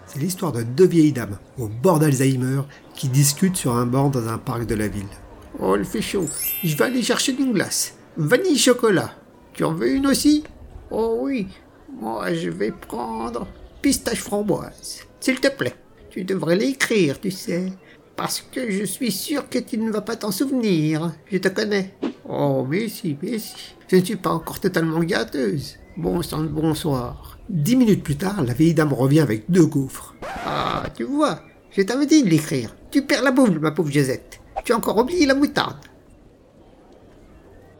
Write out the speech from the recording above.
C'est l'histoire de deux vieilles dames, au bord d'Alzheimer, qui discutent sur un banc dans un parc de la ville. « Oh, il fait chaud. Je vais aller chercher une glace. Vanille chocolat. Tu en veux une aussi ? Oh oui. Moi, je vais prendre pistache framboise. S'il te plaît. Tu devrais l'écrire, tu sais. Parce que je suis sûr que tu ne vas pas t'en souvenir. Je te connais. Oh, mais si. Je ne suis pas encore totalement gâteuse. Bon sang de bonsoir. 10 minutes plus tard, la vieille dame revient avec 2 gaufres. Ah, tu vois, je t'avais dit de l'écrire. Tu perds la boule, ma pauvre Josette. Tu as encore oublié la moutarde.